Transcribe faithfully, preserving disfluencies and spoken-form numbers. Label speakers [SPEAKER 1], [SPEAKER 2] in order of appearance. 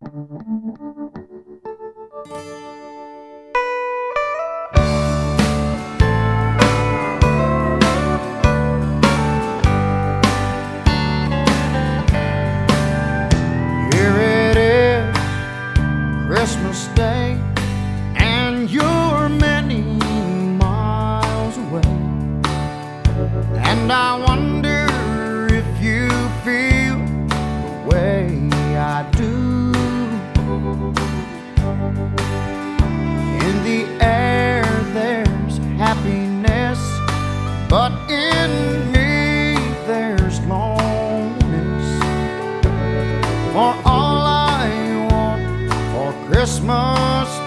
[SPEAKER 1] Here it is, Christmas Day, and you're many miles away. And I wonder if you feel the way I do. In the air there's happiness, but in me there's loneliness. For all I want for Christmas